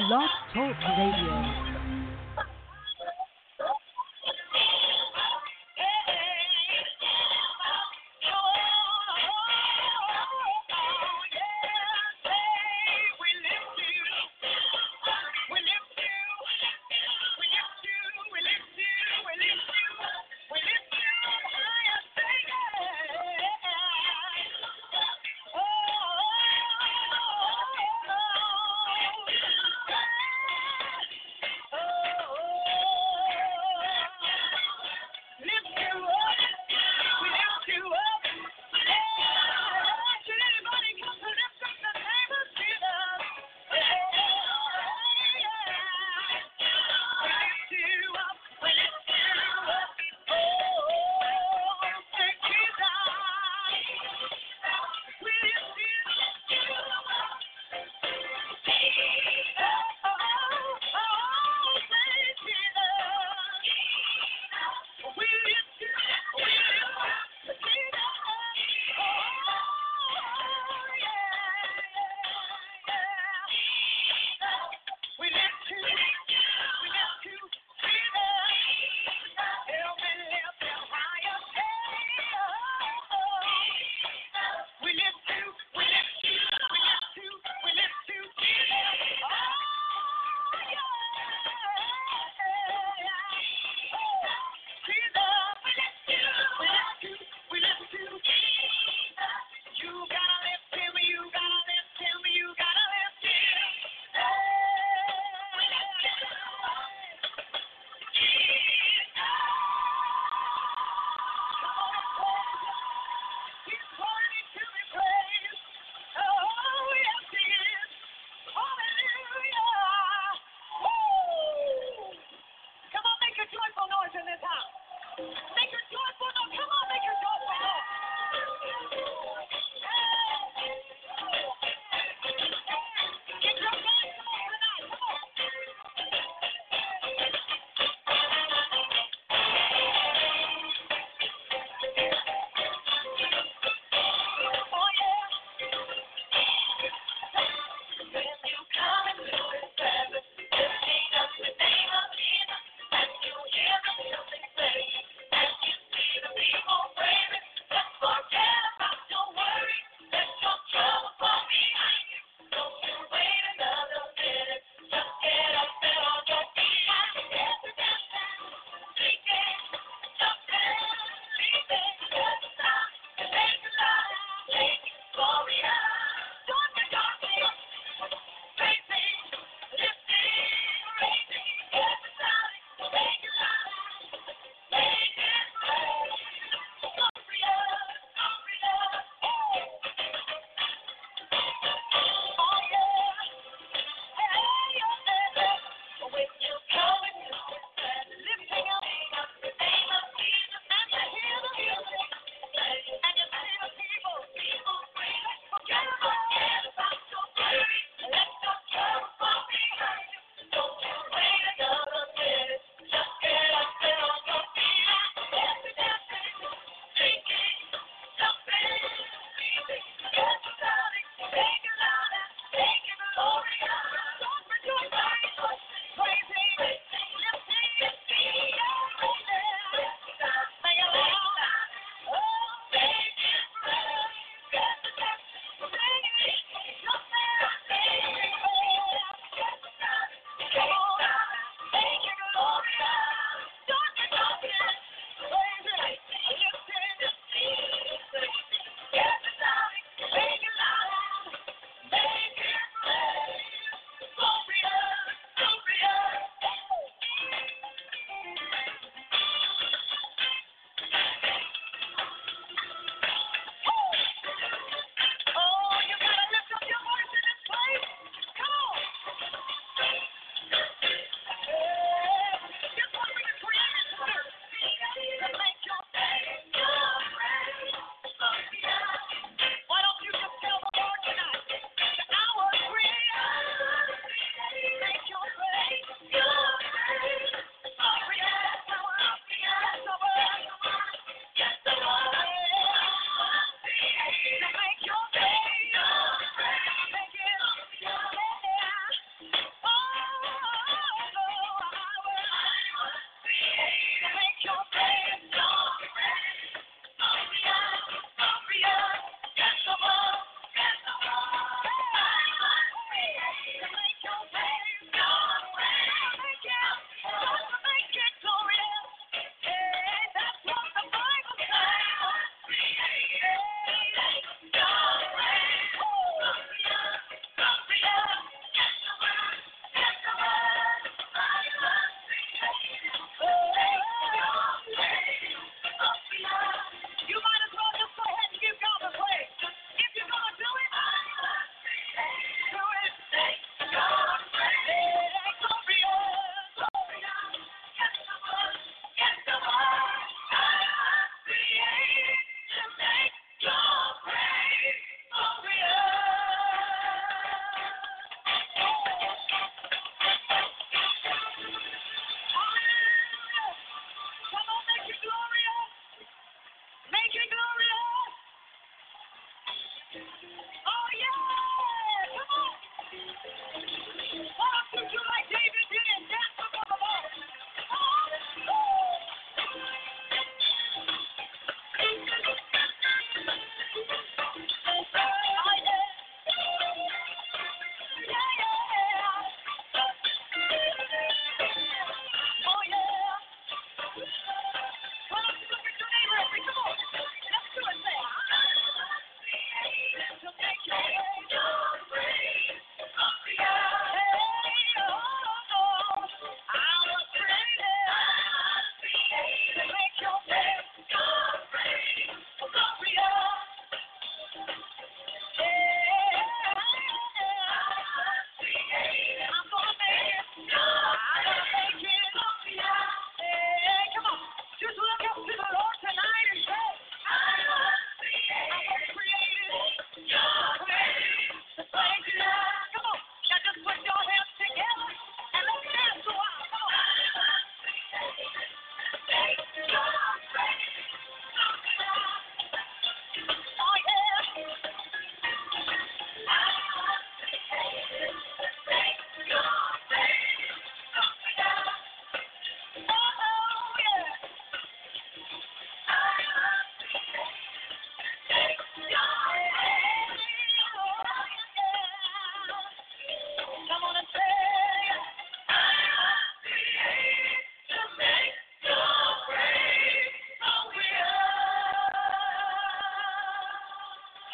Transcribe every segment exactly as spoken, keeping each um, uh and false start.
Blog Talk Radio.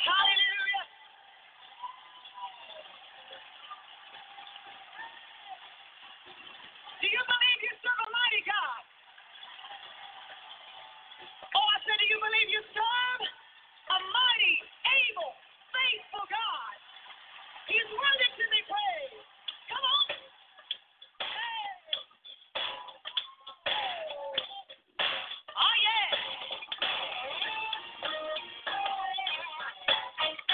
Hallelujah. Do you believe you serve a mighty God? Oh, I said, do you believe you serve a mighty, able, faithful God? He's worthy to be praised. Come on. Hey. Oh, yeah.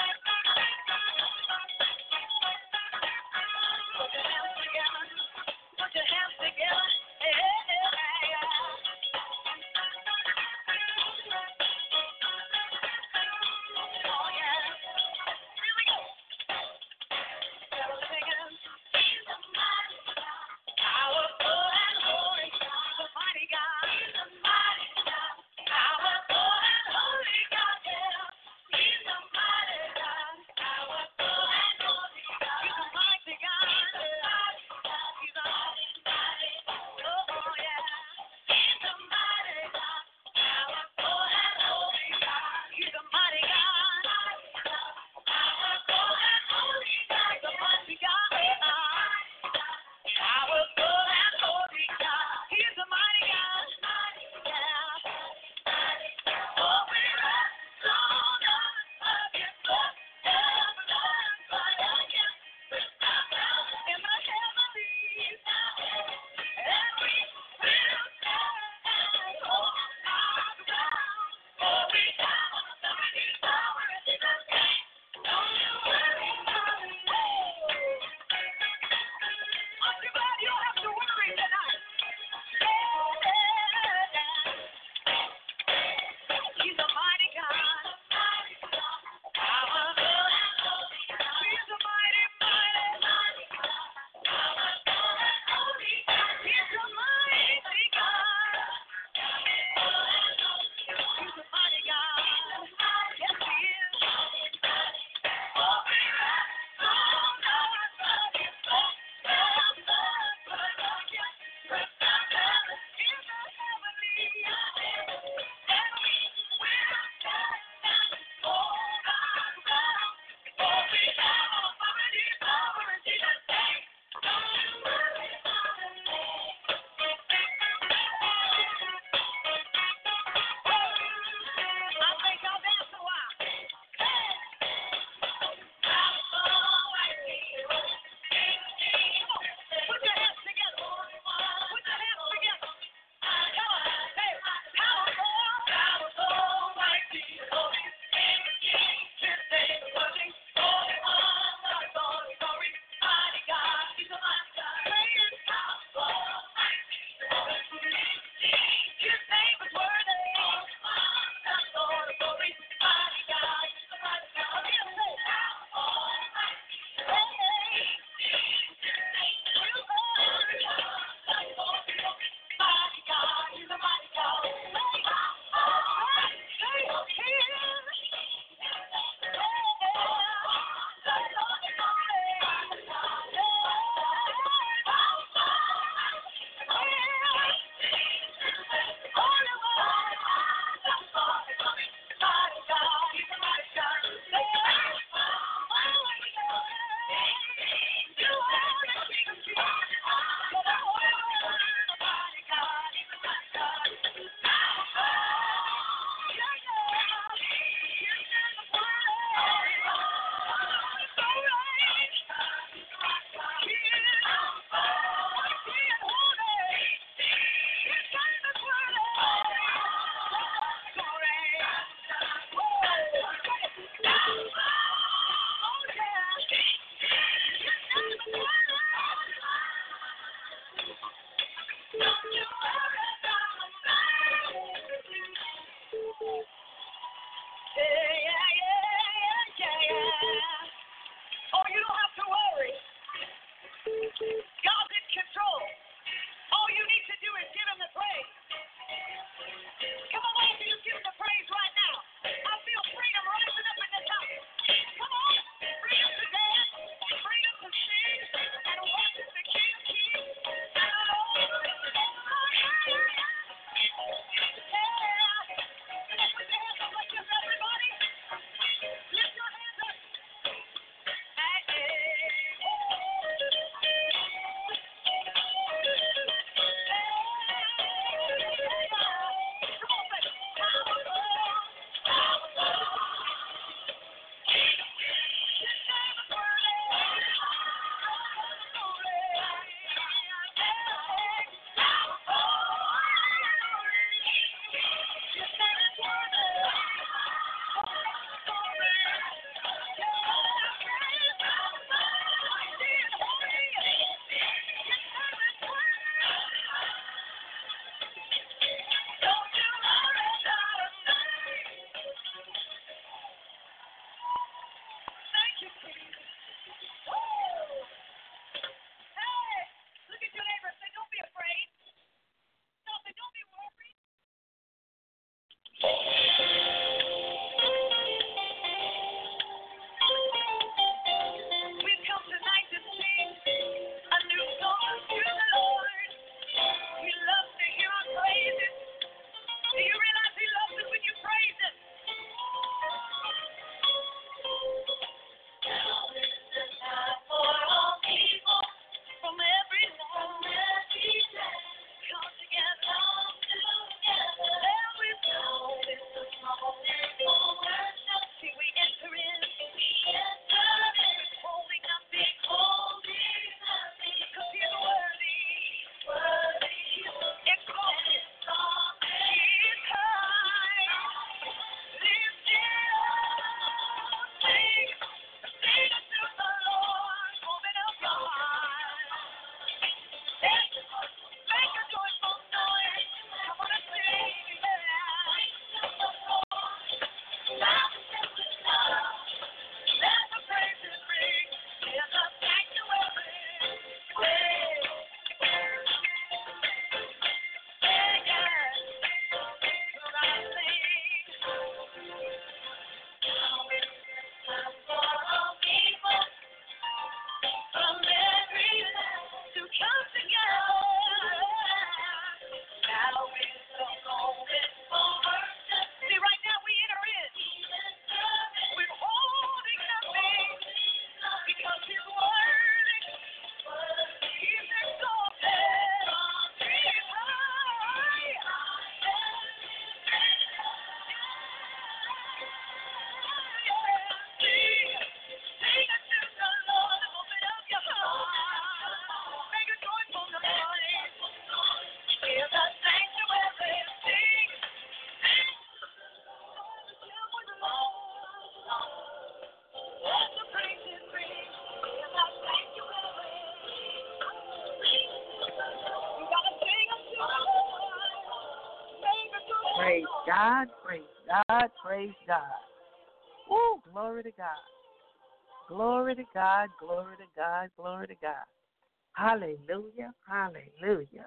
God, praise God, praise God. Woo, glory to God. Glory to God, glory to God, glory to God. Hallelujah, hallelujah.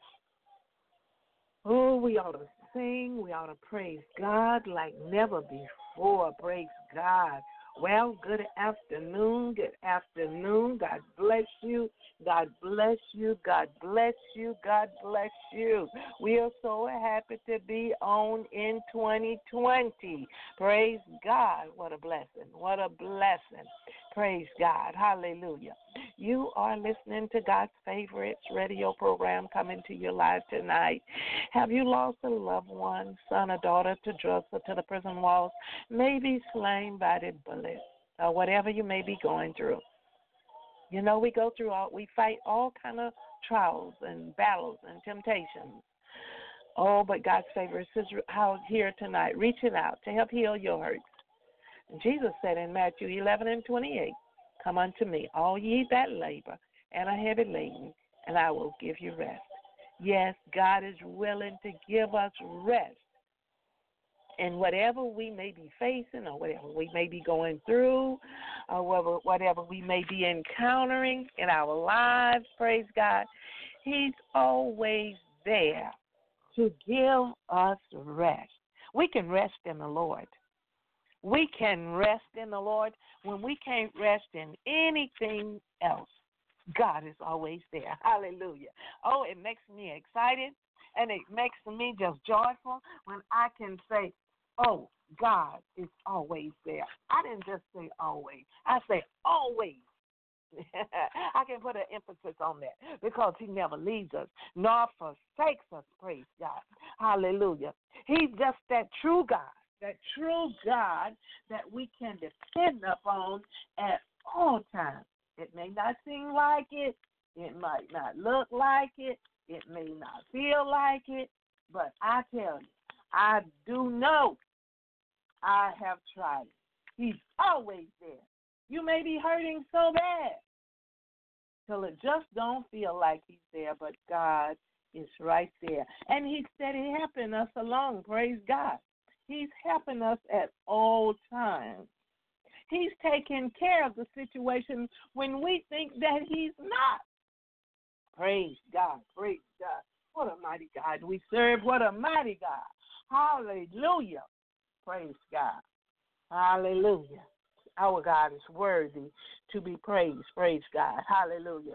Oh, we ought to sing, we ought to praise God like never before. Praise God. Well, good afternoon, good afternoon. God bless you, God bless you, God bless you, God bless you. We are so happy to be on in twenty twenty. Praise God. What a blessing, what a blessing. Praise God. Hallelujah. You are listening to God's favorite radio program coming to you live tonight. Have you lost a loved one, son or daughter, to drugs or to the prison walls? Maybe slain by the bullet or whatever you may be going through. You know, we go through all, we fight all kind of trials and battles and temptations. Oh, but God's favorite is out here tonight, reaching out to help heal your hurts. Jesus said in Matthew eleven and twenty-eight, come unto me, all ye that labor and are heavy laden, and I will give you rest. Yes, God is willing to give us rest. And whatever we may be facing or whatever we may be going through or whatever, whatever we may be encountering in our lives, praise God, He's always there to give us rest. We can rest in the Lord. We can rest in the Lord when we can't rest in anything else. God is always there. Hallelujah. Oh, it makes me excited and it makes me just joyful when I can say, oh, God is always there. I didn't just say always. I say always. I can put an emphasis on that because He never leaves us nor forsakes us, praise God. Hallelujah. He's just that true God. That true God that we can depend upon at all times. It may not seem like it. It might not look like it. It may not feel like it. But I tell you, I do know I have tried it. He's always there. You may be hurting so bad till it just don't feel like He's there, but God is right there. And He's steady helping us along, praise God. He's helping us at all times. He's taking care of the situation when we think that He's not. Praise God, praise God. What a mighty God we serve. What a mighty God. Hallelujah. Praise God. Hallelujah. Our God is worthy to be praised. Praise God. Hallelujah.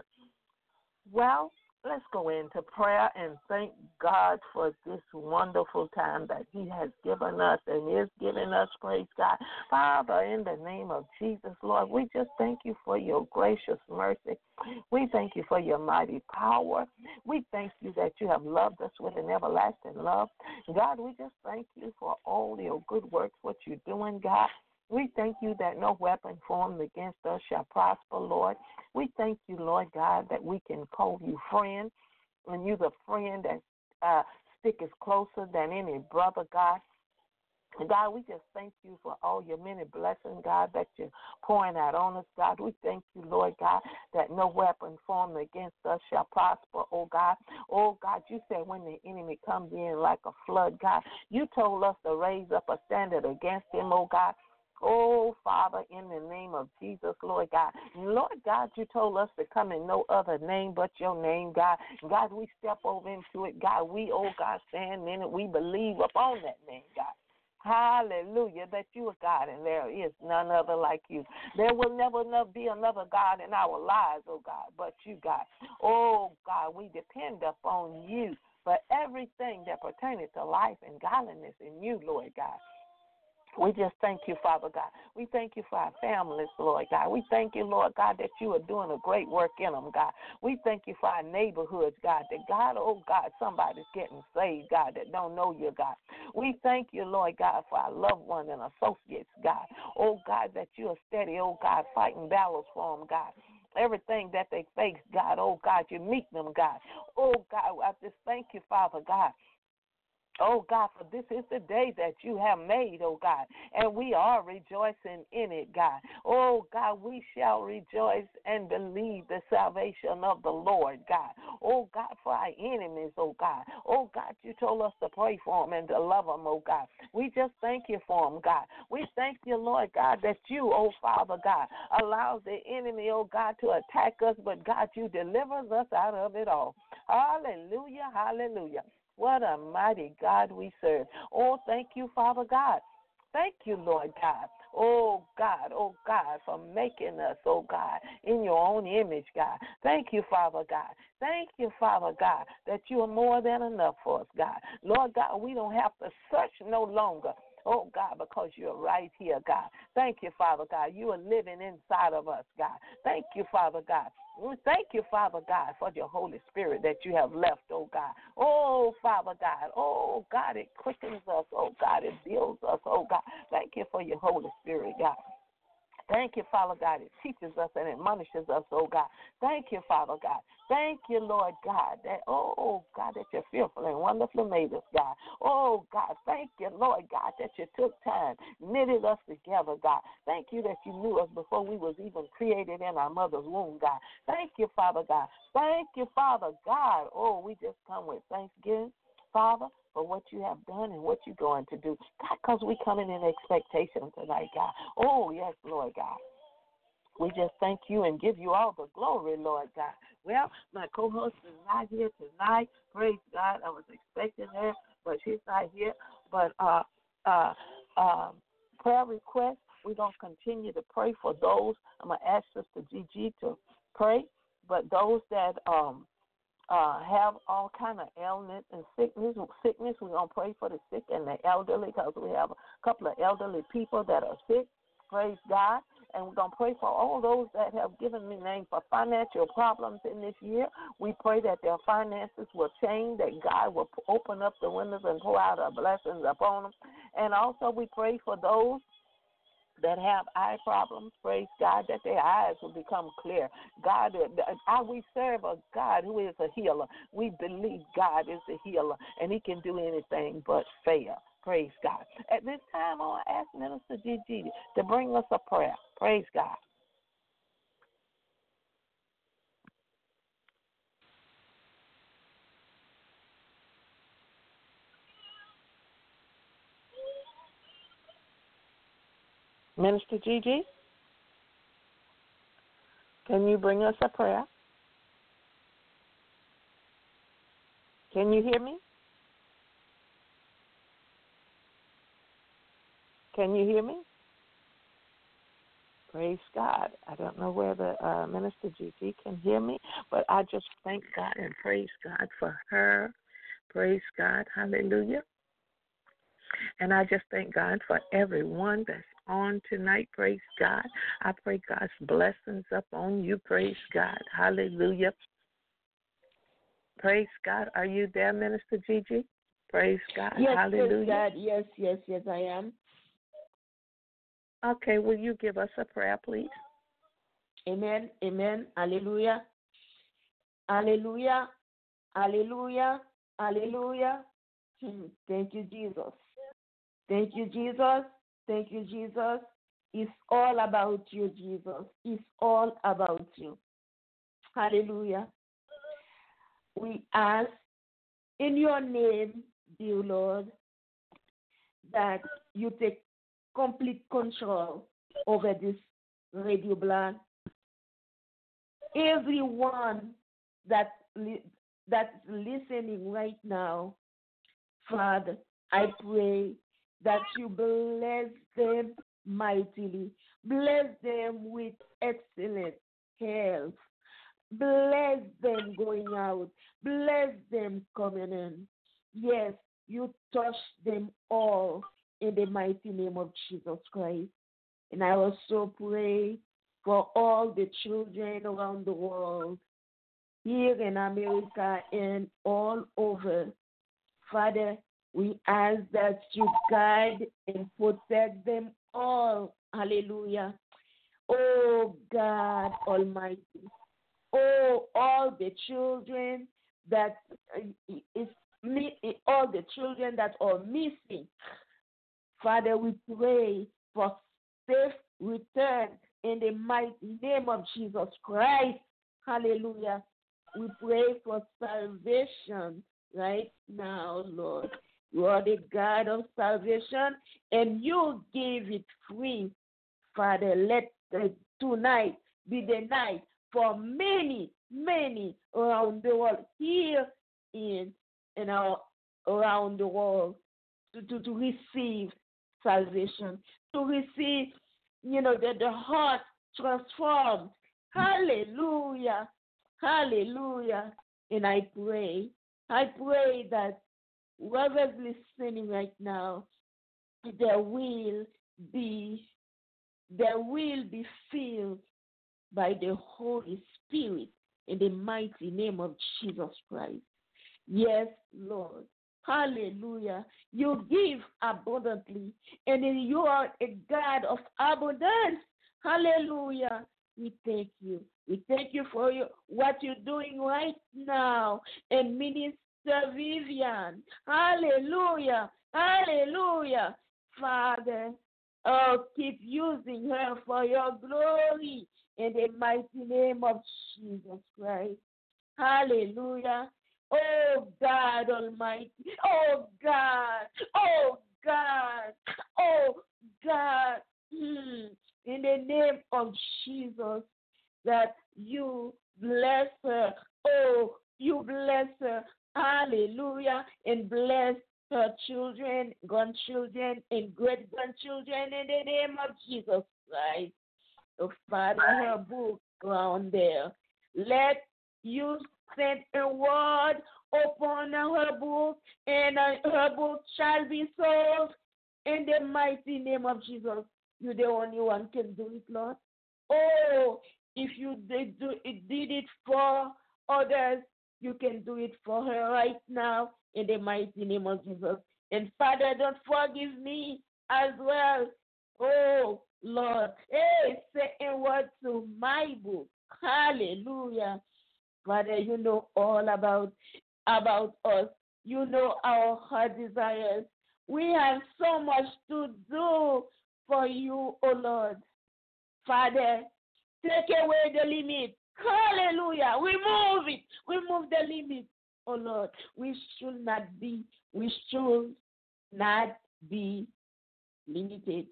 Well, let's go into prayer and thank God for this wonderful time that He has given us and is giving us, praise God. Father, in the name of Jesus, Lord, we just thank You for Your gracious mercy. We thank You for Your mighty power. We thank You that You have loved us with an everlasting love. God, we just thank You for all Your good works, what You're doing, God. We thank You that no weapon formed against us shall prosper, Lord. We thank You, Lord God, that we can call You friend, and You the friend that uh, sticketh closer than any brother, God. And God, we just thank You for all Your many blessings, God, that You're pouring out on us, God. We thank You, Lord God, that no weapon formed against us shall prosper, oh God. Oh God, You said when the enemy comes in like a flood, God, You told us to raise up a standard against him, oh God. Oh, Father, in the name of Jesus, Lord God. Lord God, You told us to come in no other name but Your name, God. God, we step over into it, God. We, oh God, stand in it. We believe upon that name, God. Hallelujah, that You are God and there is none other like You. There will never, never be another God in our lives, oh God, but You, God. Oh, God, we depend upon You for everything that pertains to life and godliness in You, Lord God. We just thank You, Father God. We thank You for our families, Lord God. We thank You, Lord God, that You are doing a great work in them, God. We thank You for our neighborhoods, God, that God, oh God, somebody's getting saved, God, that don't know You, God. We thank You, Lord God, for our loved ones and associates, God. Oh God, that You are steady, oh God, fighting battles for them, God. Everything that they face, God, oh God, You meet them, God. Oh God, I just thank You, Father God, Oh, God, for this is the day that you have made, oh, God, and we are rejoicing in it, God. Oh, God, we shall rejoice and believe the salvation of the Lord, God. Oh, God, for our enemies, oh, God. Oh, God, you told us to pray for them and to love them, oh, God. We just thank you for them, God. We thank you, Lord, God, that you, oh, Father, God, allows the enemy, oh, God, to attack us, but, God, you delivers us out of it all. Hallelujah, hallelujah. What a mighty God we serve. Oh, thank you, Father God. Thank you, Lord God. Oh, God, oh, God, for making us, oh, God, in your own image, God. Thank you, Father God. Thank you, Father God, that you are more than enough for us, God. Lord God, we don't have to search no longer. Oh, God, because you're right here, God. Thank you, Father God. You are living inside of us, God. Thank you, Father God. Thank you, Father God, for your Holy Spirit that you have left, oh, God. Oh, Father God. Oh, God, it quickens us. Oh, God, it builds us. Oh, God, thank you for your Holy Spirit, God. Thank you, Father God. It teaches us and admonishes us, oh, God. Thank you, Father God. Thank you, Lord God, that, oh, God, that you're fearful and wonderfully made us, God. Oh, God, thank you, Lord God, that you took time, knitted us together, God. Thank you that you knew us before we was even created in our mother's womb, God. Thank you, Father God. Thank you, Father God. Oh, we just come with thanksgiving, Father, for what you have done and what you're going to do. God, because we coming in expectation tonight, God. Oh, yes, Lord God. We just thank you and give you all the glory, Lord God. Well, my co-host is not here tonight. Praise God. I was expecting her, but she's not here. But uh, uh, uh, prayer requests, we're going to continue to pray for those. I'm going to ask Sister Gigi to pray, but those that um, uh, have all kind of ailment and sickness, sickness, we're going to pray for the sick and the elderly because we have a couple of elderly people that are sick. Praise God. And we're going to pray for all those that have given me name for financial problems in this year. We pray that their finances will change, that God will open up the windows and pour out our blessings upon them. And also we pray for those that have eye problems, praise God, that their eyes will become clear. God, uh, we serve a God who is a healer. We believe God is a healer, and he can do anything but fail. Praise God. At this time, I want to ask Minister Gigi to bring us a prayer. Praise God. Minister Gigi, can you bring us a prayer? Can you hear me? Can you hear me? Praise God. I don't know whether uh, Minister Gigi can hear me, but I just thank God and praise God for her. Praise God. Hallelujah. And I just thank God for everyone that's on tonight. Praise God. I pray God's blessings up on you. Praise God. Hallelujah. Praise God. Are you there, Minister Gigi? Praise God. Yes, Hallelujah. yes, God. Yes, yes, yes, I am. Okay, will you give us a prayer, please? Amen, amen, hallelujah, hallelujah, hallelujah, hallelujah. Hmm. Thank you, Jesus. Thank you, Jesus. Thank you, Jesus. It's all about you, Jesus. It's all about you. Hallelujah. We ask in your name, dear Lord, that you take complete control over this radio blog. Everyone that li- that's listening right now, Father, I pray that you bless them mightily. Bless them with excellent health. Bless them going out. Bless them coming in. Yes, you touch them all in the mighty name of Jesus Christ. And I also pray for all the children around the world, here in America and all over. Father, we ask that you guide and protect them all. Hallelujah. Oh, God Almighty. Oh, all the children that is me, all the children that are missing. Father, we pray for safe return in the mighty name of Jesus Christ. Hallelujah. We pray for salvation right now, Lord. You are the God of salvation, and you give it free. Father, let the, tonight be the night for many, many around the world, here in, in our, around the world, to, to, to receive salvation, to receive, you know, the, the heart transformed. Hallelujah. Hallelujah. And I pray, I pray that whoever's listening right now, there will be, there will be filled by the Holy Spirit in the mighty name of Jesus Christ. Yes, Lord. Hallelujah. You give abundantly, and you are a God of abundance. Hallelujah. We thank you. We thank you for your, what you're doing right now. And Minister Vivian. Hallelujah. Hallelujah. Father, oh, keep using her for your glory in the mighty name of Jesus Christ. Hallelujah. Oh, God Almighty. Oh, God. Oh, God. Oh, God. Mm. In the name of Jesus, that you bless her. Oh, you bless her. Hallelujah. And bless her children, grandchildren, and great grandchildren in the name of Jesus Christ. Oh, Father, her book around there. Let you send a word upon her book, and her book shall be sold in the mighty name of Jesus. You're the only one can do it, Lord. Oh, if you did, do, it, did it for others, you can do it for her right now in the mighty name of Jesus. And Father, don't forgive me as well. Oh, Lord. Hey, say a word to my book. Hallelujah. Father, you know all about, about us. You know our heart desires. We have so much to do for you, oh Lord. Father, take away the limit. Hallelujah. Remove it. Remove the limit, oh Lord. We should not be, we should not be limited.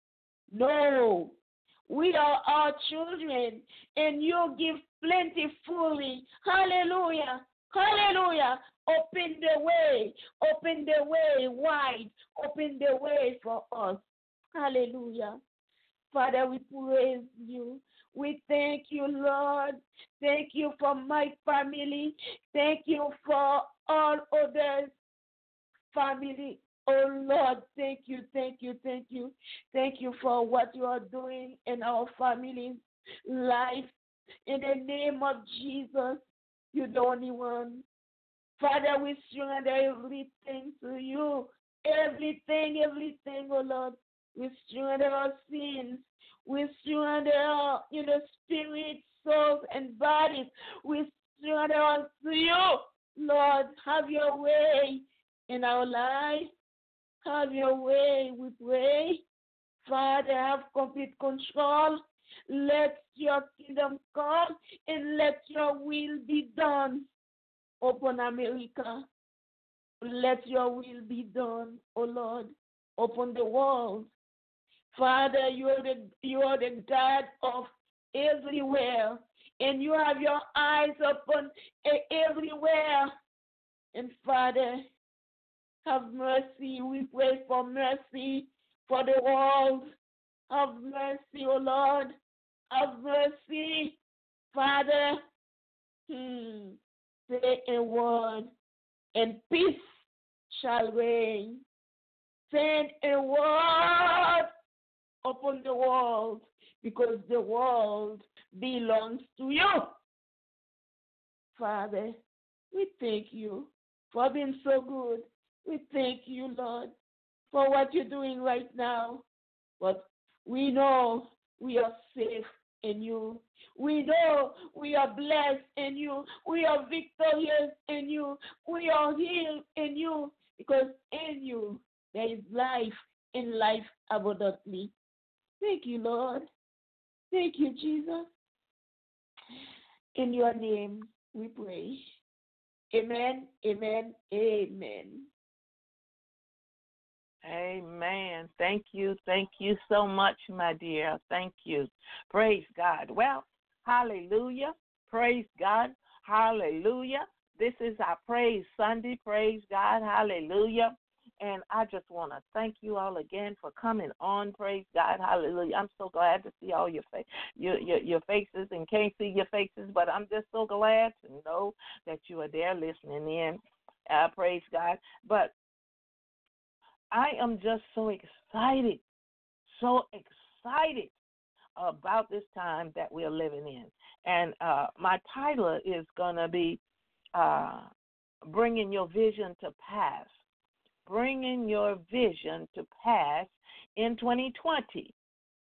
No. We are our children, and you give plentifully. Hallelujah. Hallelujah. Open the way. Open the way wide. Open the way for us. Hallelujah. Father, we praise you. We thank you, Lord. Thank you for my family. Thank you for all others' family. Oh, Lord, thank you, thank you, thank you. Thank you for what you are doing in our family's life. In the name of Jesus, you're the only one. Father, we surrender everything to you. Everything, everything, oh Lord. We surrender our sins. We surrender our, you know, spirit, souls, and bodies. We surrender us to you. Lord, have your way in our life. Have your way, we pray. Father, have complete control. Let your kingdom come and let your will be done upon America. Let your will be done, O Lord, upon the world. Father, you are the, you are the God of everywhere, and you have your eyes upon everywhere. And Father, have mercy. We pray for mercy for the world. Have mercy, O Lord. Have mercy, Father. Hmm. Say a word, and peace shall reign. Send a word upon the world, because the world belongs to you. Father, we thank you for being so good. We thank you, Lord, for what you're doing right now. But we know we are safe in you. We know we are blessed in you. We are victorious in you. We are healed in you, because in you there is life, in life abundantly. Thank you, Lord. Thank you, Jesus. In your name we pray. Amen, amen, amen. Amen. Thank you. Thank you so much, my dear. Thank you. Praise God. Well, hallelujah. Praise God. Hallelujah. This is our Praise Sunday. Praise God. Hallelujah. And I just want to thank you all again for coming on. Praise God. Hallelujah. I'm so glad to see all your, fa- your, your, your faces, and can't see your faces, but I'm just so glad to know that you are there listening in. Uh, praise God. But I am just so excited, so excited about this time that we're living in. And uh, my title is going to be uh, Bringing Your Vision to Pass. Bringing Your Vision to Pass in twenty twenty.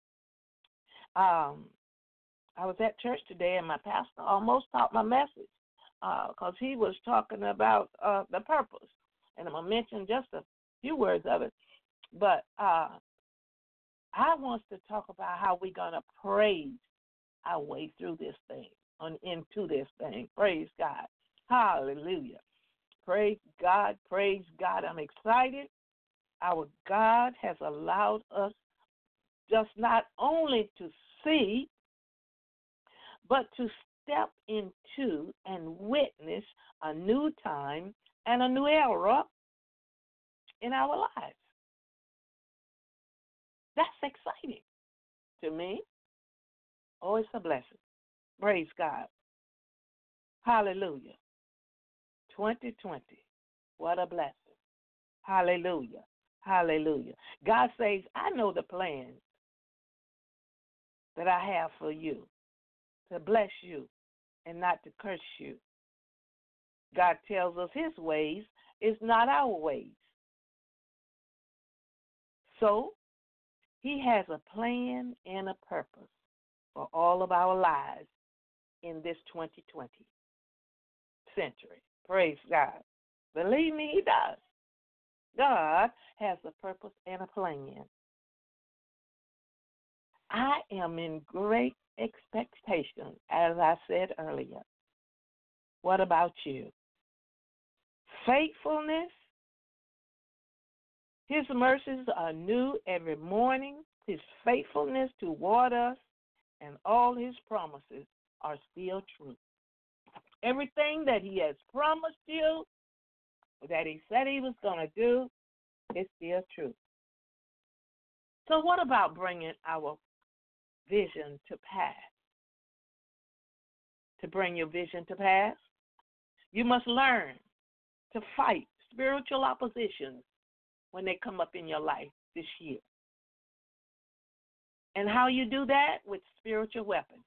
Um, I was at church today, and my pastor almost taught my message because uh, he was talking about uh, the purpose. And I'm going to mention just a few words of it. But uh, I want to talk about how we're going to praise our way through this thing, on into this thing. Praise God. Hallelujah. Praise God. Praise God. I'm excited. Our God has allowed us just not only to see, but to step into and witness a new time and a new era in our lives. That's exciting to me. Oh, it's a blessing. Praise God. Hallelujah. twenty twenty. What a blessing. Hallelujah. Hallelujah. God says, I know the plans that I have for you, to bless you and not to curse you. God tells us his ways is not our ways. So he has a plan and a purpose for all of our lives in this twenty twenty century. Praise God. Believe me, he does. God has a purpose and a plan. I am in great expectation, as I said earlier. What about you? Faithfulness. His mercies are new every morning. His faithfulness toward us and all his promises are still true. Everything that he has promised you, that he said he was going to do, is still true. So what about bringing our vision to pass? To bring your vision to pass, you must learn to fight spiritual oppositions when they come up in your life this year. And how you do that? With spiritual weapons.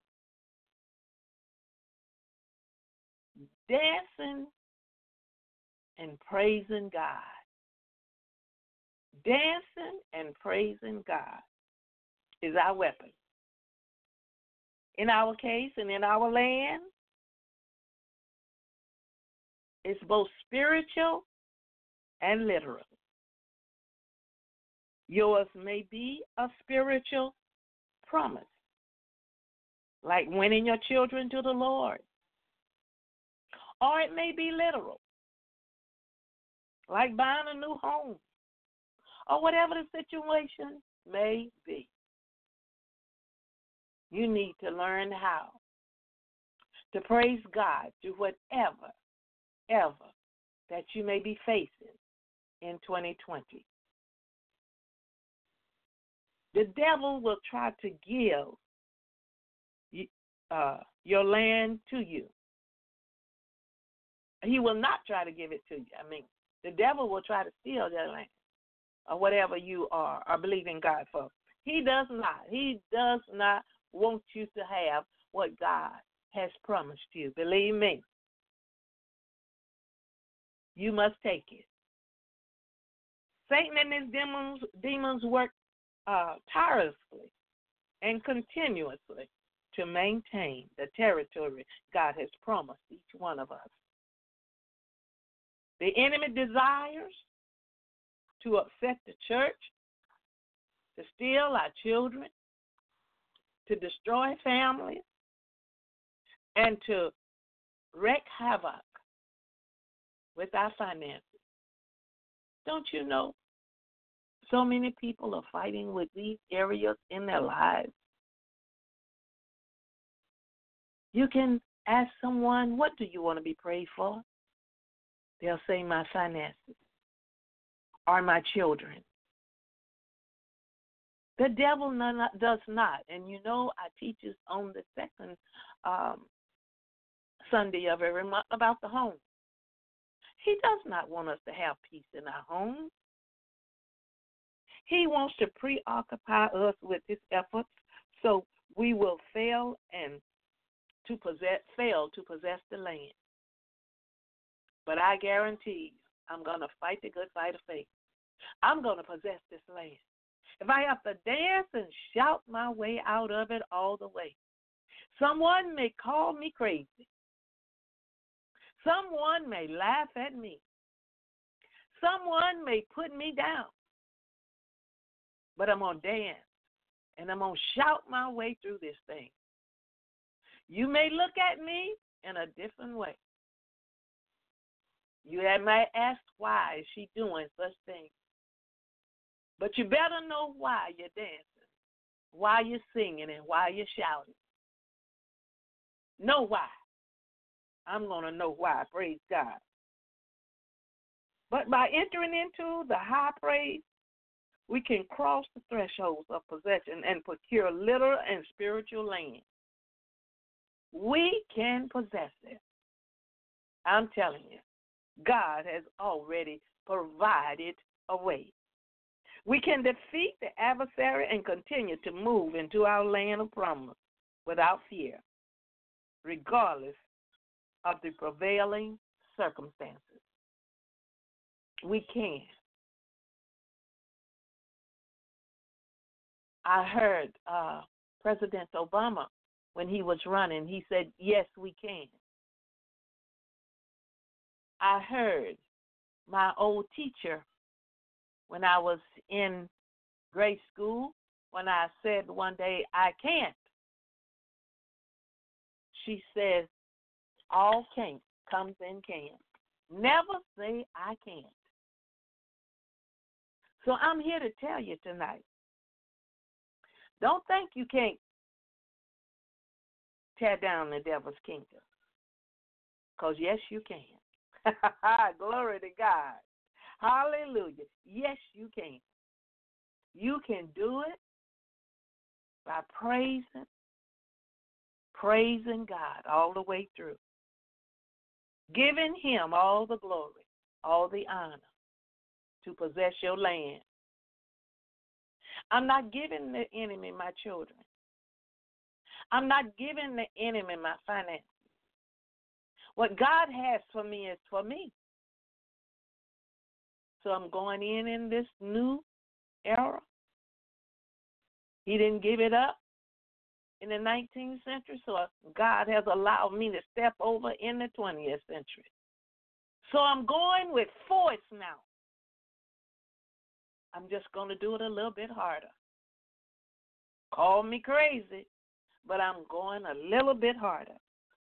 Dancing and praising God. Dancing and praising God is our weapon. In our case and in our land, it's both spiritual and literal. Yours may be a spiritual promise, like winning your children to the Lord. Or it may be literal, like buying a new home, or whatever the situation may be. You need to learn how to praise God through whatever, ever that you may be facing in twenty twenty. The devil will try to give uh, your land to you. He will not try to give it to you. I mean, the devil will try to steal that land or whatever you are or believe in God for. He does not. He does not want you to have what God has promised you. Believe me. You must take it. Satan and his demons, demons work uh, tirelessly and continuously to maintain the territory God has promised each one of us. The enemy desires to upset the church, to steal our children, to destroy families, and to wreak havoc with our finances. Don't you know so many people are fighting with these areas in their lives? You can ask someone, what do you want to be prayed for? They'll say, my finances or my children. The devil none, does not. And you know, I teach us on the second um, Sunday of every month about the home. He does not want us to have peace in our home. He wants to preoccupy us with his efforts so we will fail and to possess, fail to possess the land. But I guarantee you, I'm going to fight the good fight of faith. I'm going to possess this land. If I have to dance and shout my way out of it all the way, someone may call me crazy. Someone may laugh at me. Someone may put me down. But I'm going to dance, and I'm going to shout my way through this thing. You may look at me in a different way. You might ask, why is she doing such things? But you better know why you're dancing, why you're singing, and why you're shouting. Know why. I'm going to know why, praise God. But by entering into the high praise, we can cross the thresholds of possession and procure literal and spiritual land. We can possess it. I'm telling you, God has already provided a way. We can defeat the adversary and continue to move into our land of promise without fear, regardless of the prevailing circumstances. We can. I heard uh, President Obama, when he was running, he said, yes, we can. I heard my old teacher when I was in grade school, when I said one day, I can't. She says, all can't comes in can. Never say I can't. So I'm here to tell you tonight, don't think you can't tear down the devil's kingdom. Because, yes, you can. Glory to God. Hallelujah. Yes, you can. You can do it by praising, praising God all the way through. Giving him all the glory, all the honor to possess your land. I'm not giving the enemy my children. I'm not giving the enemy my finances. What God has for me is for me. So I'm going in in this new era. He didn't give it up in the nineteenth century, so God has allowed me to step over in the twentieth century. So I'm going with force now. I'm just going to do it a little bit harder. Call me crazy, but I'm going a little bit harder.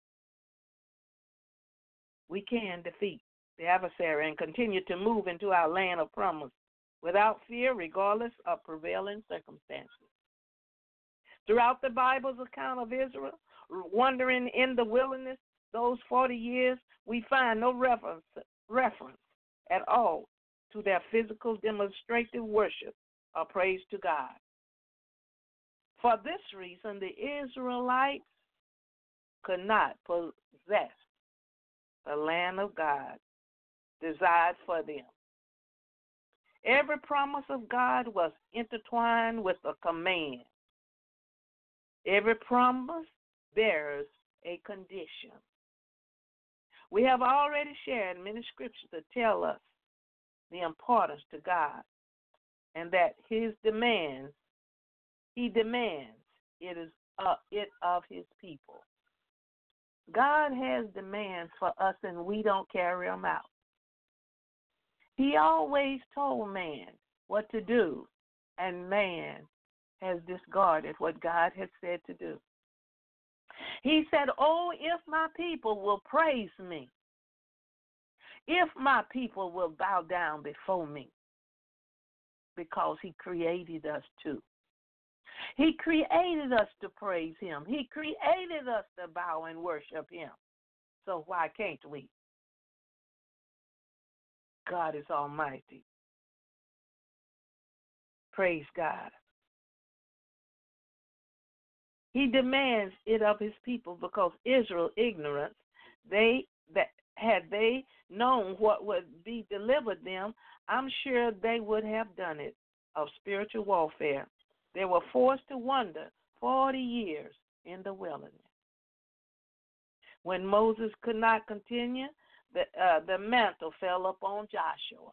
We can defeat the adversary and continue to move into our land of promise without fear, regardless of prevailing circumstances. Throughout the Bible's account of Israel, wandering in the wilderness those forty years, we find no reference, reference at all to their physical demonstrative worship or praise to God. For this reason, the Israelites could not possess the land of God desired for them. Every promise of God was intertwined with a command. Every promise bears a condition. We have already shared many scriptures that tell us the importance to God and that his demands, he demands it is uh, it of his people. God has demands for us, and we don't carry them out. He always told man what to do, and man has discarded what God had said to do. He said, oh, if my people will praise me, if my people will bow down before me, because he created us to. He created us to praise him. He created us to bow and worship him. So why can't we? God is almighty. Praise God. He demands it of his people because Israel ignorance, they that had they known what would be delivered them, I'm sure they would have done it of spiritual warfare. They were forced to wander forty years in the wilderness. When Moses could not continue, the, uh, the mantle fell upon Joshua,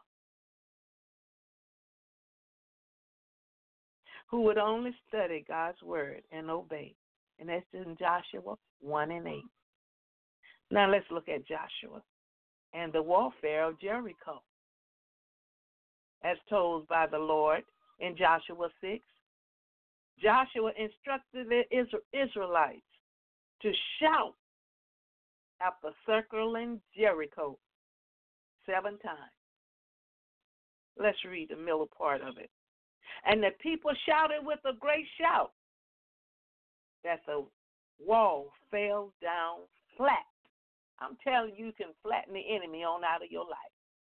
who would only study God's word and obey. And that's in Joshua one and eight. Now let's look at Joshua and the warfare of Jericho, as told by the Lord in Joshua six. Joshua instructed the Israelites to shout after circling Jericho seven times. Let's read the middle part of it. And the people shouted with a great shout that the wall fell down flat. I'm telling you, you can flatten the enemy on out of your life.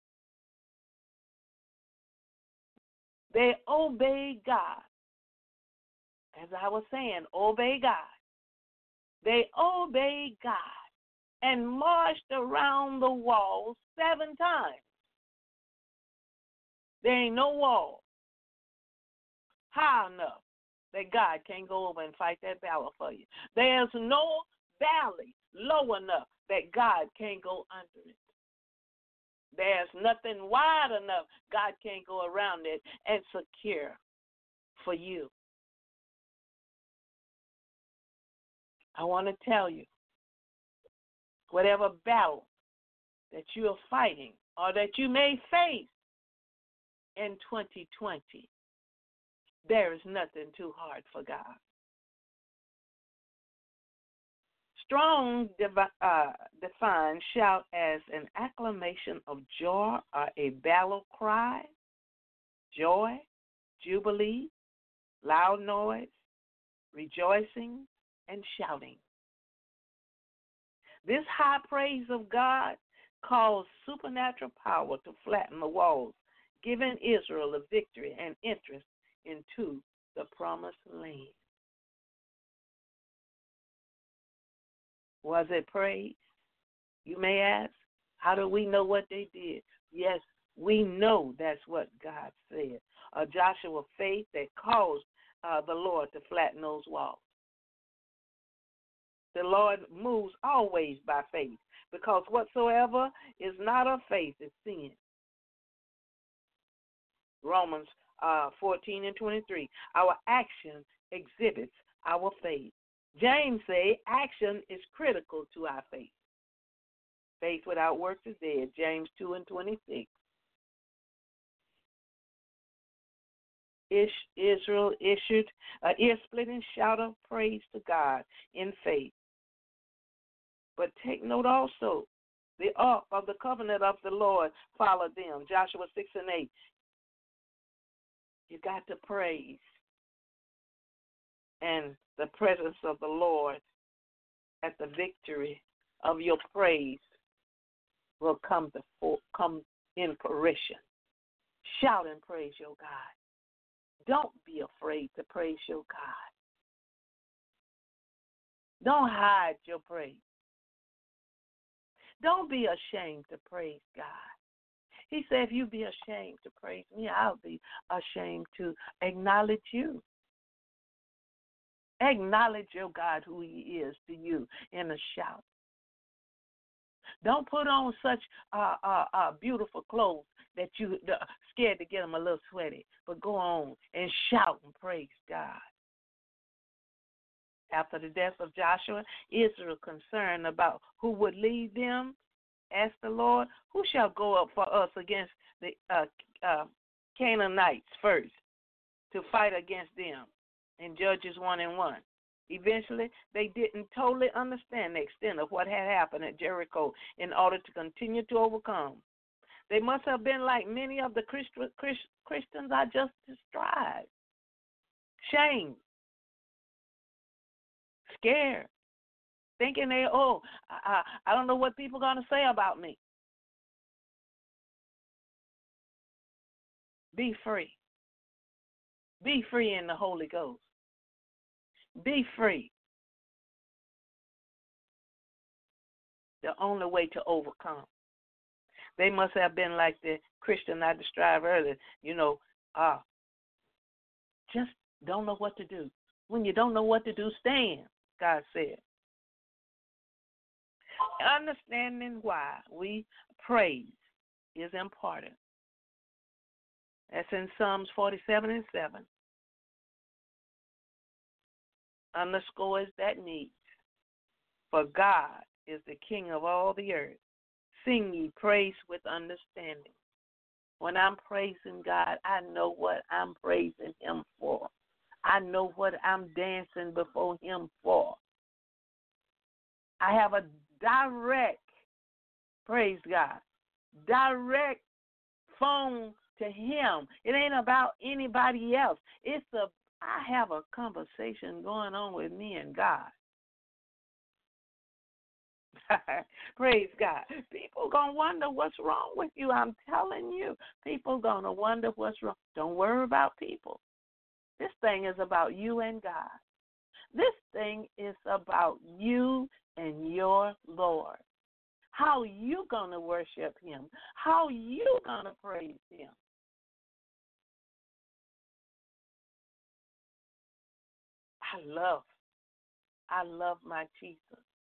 They obeyed God. As I was saying, obey God. They obeyed God and marched around the wall seven times. There ain't no wall high enough that God can't go over and fight that battle for you. There's no valley low enough that God can't go under it. There's nothing wide enough God can't go around it and secure for you. I want to tell you, whatever battle that you are fighting or that you may face in twenty twenty, there is nothing too hard for God. Strong uh, defines shout as an acclamation of joy or a battle cry, joy, jubilee, loud noise, rejoicing, and shouting. This high praise of God caused supernatural power to flatten the walls, giving Israel a victory and entrance into the promised land. Was it praise? You may ask. How do we know what they did? Yes, we know that's what God said. A Joshua faith that caused uh, the Lord to flatten those walls. The Lord moves always by faith, because whatsoever is not of faith is sin. Romans uh, fourteen and twenty-three. Our action exhibits our faith. James say action is critical to our faith. Faith without works is dead. James two and twenty-six. Israel issued an ear-splitting shout of praise to God in faith. But take note also, the ark of the covenant of the Lord followed them. Joshua six and eight. You got to praise. And the presence of the Lord at the victory of your praise will come to come in fruition. Shout and praise your God. Don't be afraid to praise your God. Don't hide your praise. Don't be ashamed to praise God. He said, if you be ashamed to praise me, I'll be ashamed to acknowledge you. Acknowledge your God, who he is to you, in a shout. Don't put on such uh, uh, uh, beautiful clothes that you're uh, scared to get them a little sweaty, but go on and shout and praise God. After the death of Joshua, Israel concerned about who would lead them, asked the Lord, who shall go up for us against the uh, uh, Canaanites first to fight against them? In Judges one and one. Eventually, they didn't totally understand the extent of what had happened at Jericho in order to continue to overcome. They must have been like many of the Christ, Christ, Christians I just described. Shame. Scared. Thinking they, oh, I, I don't know what people are going to say about me. Be free. Be free in the Holy Ghost. Be free. The only way to overcome. They must have been like the Christian I described earlier, you know, uh, just don't know what to do. When you don't know what to do, stand, God said. Understanding why we praise is important. That's in Psalms forty-seven and seven. Underscores that need. For God is the King of all the earth. Sing ye praise with understanding. When I'm praising God, I know what I'm praising him for. I know what I'm dancing before him for. I have a direct, praise God, direct phone to him. It ain't about anybody else. It's a, I have a conversation going on with me and God. Praise God. People going to wonder what's wrong with you. I'm telling you. People going to wonder what's wrong. Don't worry about people. This thing is about you and God. This thing is about you and your Lord. How you going to worship him? How you going to praise him? I love, I love my Jesus.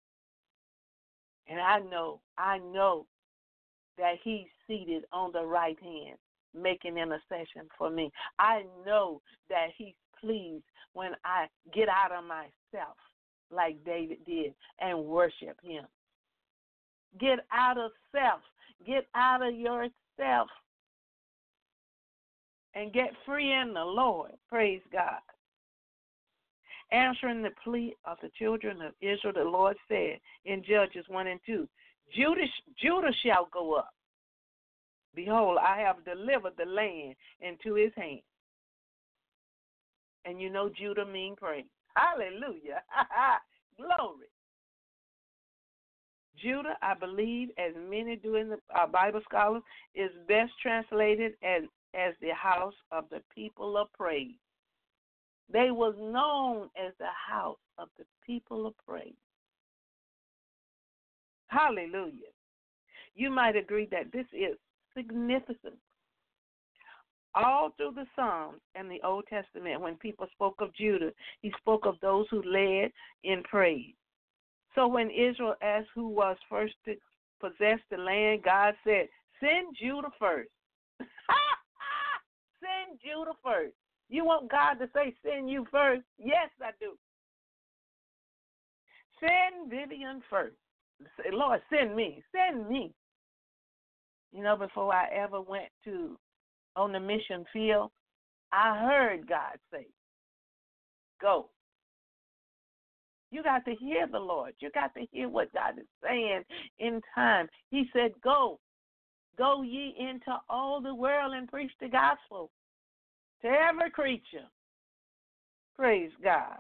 And I know, I know that he's seated on the right hand, making intercession for me. I know that he's pleased when I get out of myself like David did and worship him. Get out of self. Get out of yourself and get free in the Lord. Praise God. Answering the plea of the children of Israel, the Lord said in Judges one and two, Judah, Judah shall go up. Behold, I have delivered the land into his hand. And you know Judah means praise. Hallelujah. Glory. Judah, I believe, as many do in the uh, Bible scholars, is best translated as, as the house of the people of praise. They was known as the house of the people of praise. Hallelujah. You might agree that this is significant. All through the Psalms and the Old Testament, when people spoke of Judah, he spoke of those who led in praise. So when Israel asked who was first to possess the land, God said, send Judah first. Send Judah first. You want God to say, send you first? Yes, I do. Send Vivian first. Say, Lord, send me. Send me. You know, before I ever went to on the mission field, I heard God say, go. You got to hear the Lord. You got to hear what God is saying in time. He said, go. Go ye into all the world and preach the gospel to every creature. Praise God.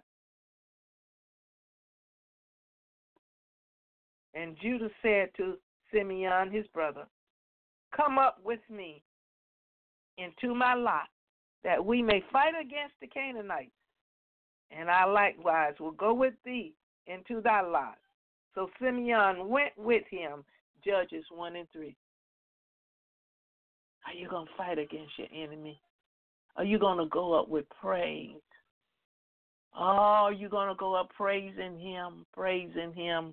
And Judah said to Simeon, his brother, come up with me into my lot, that we may fight against the Canaanites. And I likewise will go with thee into thy lot. So Simeon went with him, Judges one and three. Are you going to fight against your enemy? Are you going to go up with praise? Oh, are you going to go up praising him, praising him?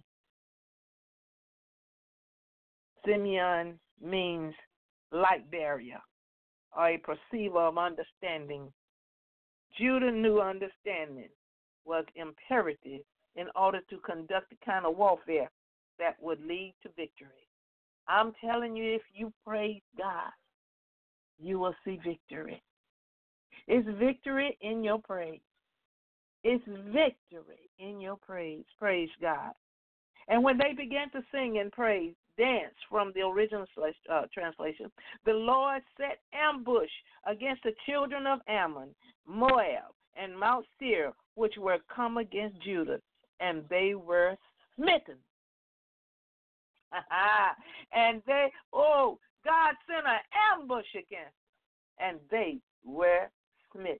Simeon means light barrier or a perceiver of understanding. Judah knew understanding. was imperative in order to conduct the kind of warfare that would lead to victory. I'm telling you, if you praise God, you will see victory. It's victory in your praise. It's victory in your praise. Praise God. And when they began to sing and praise, dance from the original uh, translation, the Lord set ambush against the children of Ammon, Moab, and Mount Seir, which were come against Judah, and they were smitten. And they, oh, God sent an ambush against them, and they were smitten.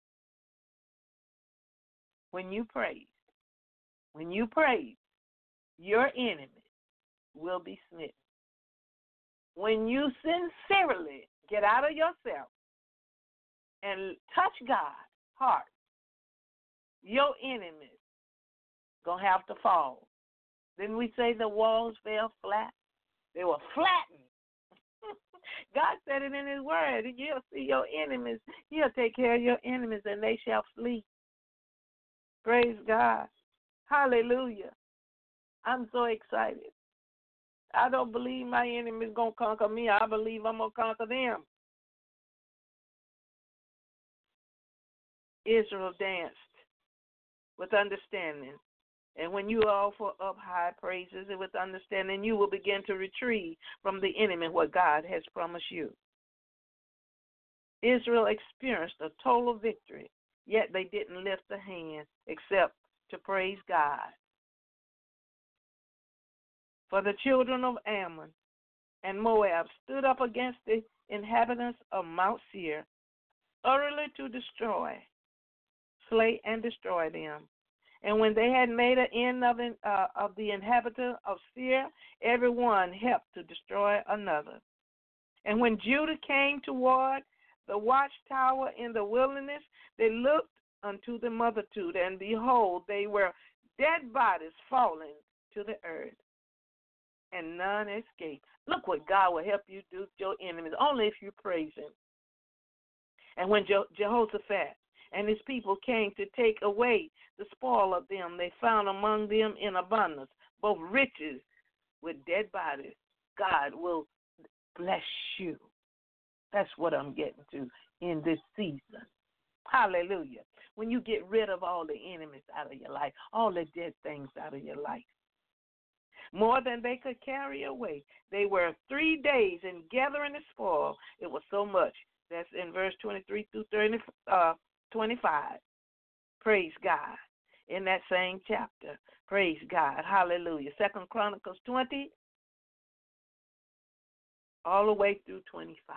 When you praise, when you praise, your enemy will be smitten. When you sincerely get out of yourself and touch God's heart, your enemies going to have to fall. Didn't we say the walls fell flat? They were flattened. God said it in his word. You'll see your enemies. He'll take care of your enemies, and they shall flee. Praise God. Hallelujah. I'm so excited. I don't believe my enemy is going to conquer me. I believe I'm going to conquer them. Israel danced with understanding. And when you offer up high praises and with understanding, you will begin to retrieve from the enemy what God has promised you. Israel experienced a total victory, yet they didn't lift a hand except to praise God. For the children of Ammon and Moab stood up against the inhabitants of Mount Seir, utterly to destroy, slay, and destroy them. And when they had made an end of, uh, of the inhabitants of Seir, every one helped to destroy another. And when Judah came toward the watchtower in the wilderness, they looked unto the multitude, and behold, they were dead bodies falling to the earth, and none escaped. Look what God will help you do to your enemies, only if you praise him. And when Je- Jehoshaphat and his people came to take away the spoil of them, they found among them in abundance both riches with dead bodies. God will bless you. That's what I'm getting to in this season. Hallelujah. When you get rid of all the enemies out of your life, all the dead things out of your life, more than they could carry away. They were three days in gathering the spoil. It was so much. That's in verse twenty-three through thirty, uh, twenty-five. Praise God. In that same chapter. Praise God. Hallelujah. Second Chronicles twenty, all the way through twenty-five.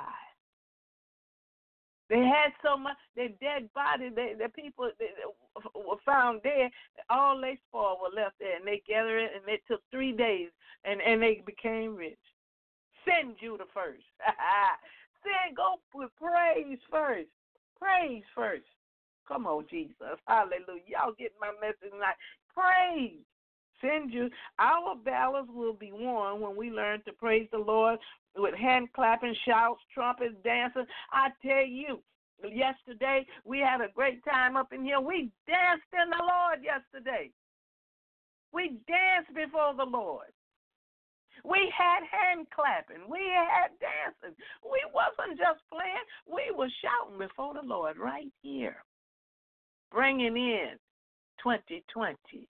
They had so much, their dead body, they, the people they, were found dead, all they spoil were left there, and they gathered it, and it took three days, and, and they became rich. Send Judah first. Send, go with praise first. Praise first. Come on, Jesus. Hallelujah. Y'all get my message tonight. Praise. Send you. Our battles will be won when we learn to praise the Lord with hand clapping, shouts, trumpets, dancing. I tell you, yesterday we had a great time up in here. We danced in the Lord yesterday. We danced before the Lord. We had hand clapping. We had dancing. We wasn't just playing. We were shouting before the Lord right here, bringing in twenty twenty.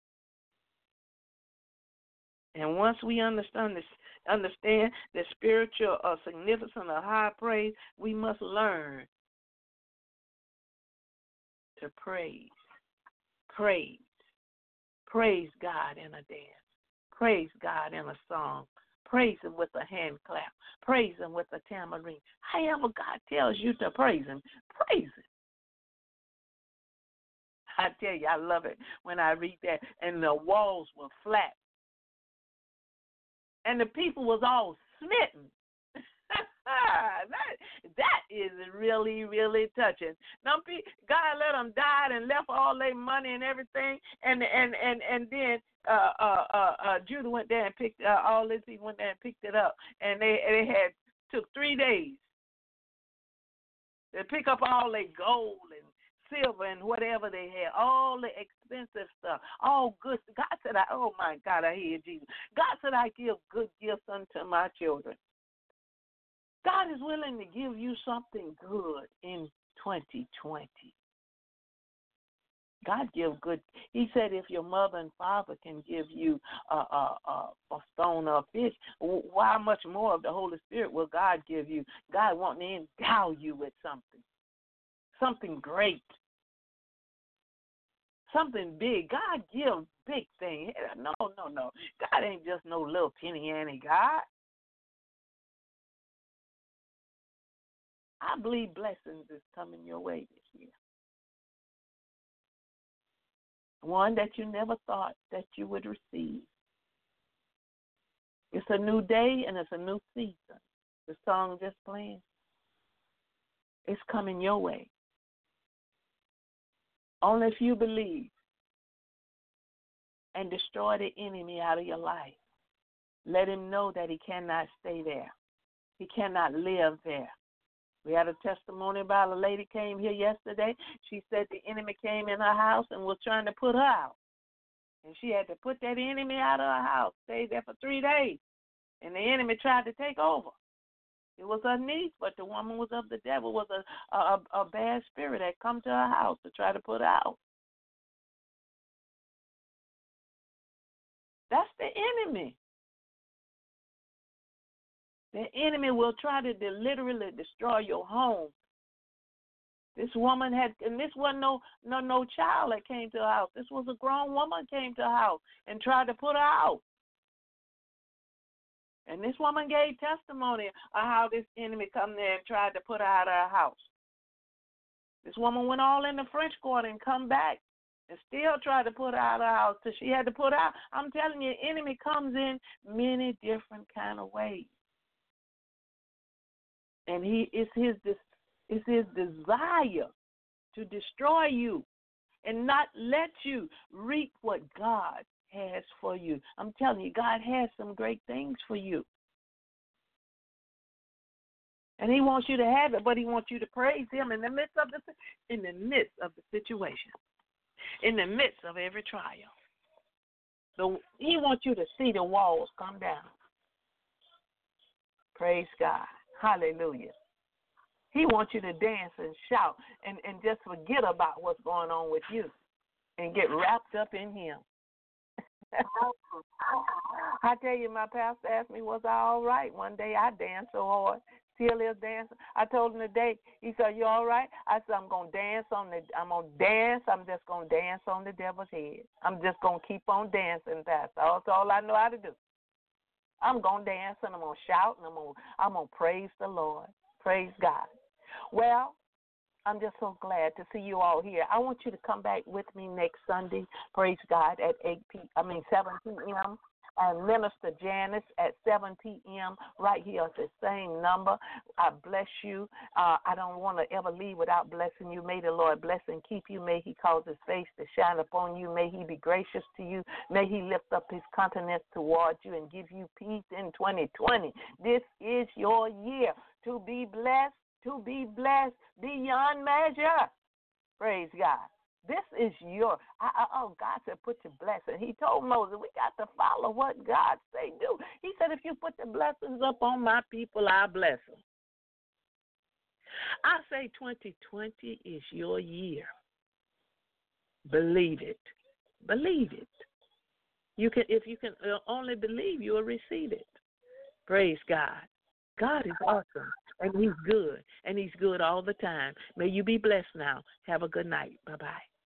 And once we understand this, understand the spiritual uh, significance of high praise, we must learn to praise. Praise. Praise God in a dance. Praise God in a song. Praise him with a hand clap. Praise him with a tambourine. However God tells you to praise him, praise him. I tell you, I love it when I read that. And the walls were flat. And the people was all smitten. that, that is really, really touching. Now, God let them die and left all their money and everything, and and and and then uh, uh, uh, uh, Judah went there and picked uh, all these people went there and picked it up, and they they had took three days to pick up all their gold and silver and whatever they had, all the expensive stuff, all good. God said, I, oh, my God, I hear Jesus. God said, I give good gifts unto my children. God is willing to give you something good in twenty twenty. God give good. He said if your mother and father can give you a, a, a, a stone or a fish, why much more of the Holy Spirit will God give you? God wants to endow you with something, something great, something big. God gives big things. No, no, no. God ain't just no little penny ante God. I believe blessings is coming your way this year. One that you never thought that you would receive. It's a new day and it's a new season. The song just playing. It's coming your way. Only if you believe and destroy the enemy out of your life. Let him know that he cannot stay there. He cannot live there. We had a testimony about a lady came here yesterday. She said the enemy came in her house and was trying to put her out. And she had to put that enemy out of her house, stayed there for three days. And the enemy tried to take over. It was her niece, but the woman was of the devil, was a, a, a bad spirit that come to her house to try to put her out. That's the enemy. The enemy will try to de- literally destroy your home. This woman had, and this wasn't no, no, no child that came to her house. This was a grown woman came to her house and tried to put her out. And this woman gave testimony of how this enemy come there and tried to put her out of her house. This woman went all in the French Quarter and come back and still tried to put her out of her house till she had to put her out. I'm telling you, the enemy comes in many different kind of ways. And he it's his it's his desire to destroy you and not let you reap what God has for you. I'm telling you, God has some great things for you. And he wants you to have it, but he wants you to praise him in the midst of the in the midst of the situation. In the midst of every trial. So he wants you to see the walls come down. Praise God. Hallelujah. He wants you to dance and shout and, and just forget about what's going on with you and get wrapped up in him. I tell you, my pastor asked me, was I all right? One day I danced so hard, still is dancing. I told him today, he said, you all right? I said, I'm going to dance on the, I'm going to dance. I'm just going to dance on the devil's head. I'm just going to keep on dancing, Pastor. That's all I know how to do. I'm going to dance and I'm going to shout and I'm going to, I'm going to praise the Lord. Praise God. Well, I'm just so glad to see you all here. I want you to come back with me next Sunday, praise God, at eight p. I mean seven p.m. and Minister Janice at seven p.m. right here at the same number. I bless you. Uh, I don't want to ever leave without blessing you. May the Lord bless and keep you. May he cause his face to shine upon you. May he be gracious to you. May he lift up his countenance towards you and give you peace in twenty twenty. This is your year to be blessed, to be blessed beyond measure. Praise God. This is your, I, I, oh, God said put your blessing. He told Moses, we got to follow what God say do. He said, if you put the blessings up on my people, I'll bless them. I say twenty twenty is your year. Believe it. Believe it. You can, if you can only believe, you will receive it. Praise God. God is awesome, and he's good, and he's good all the time. May you be blessed now. Have a good night. Bye-bye.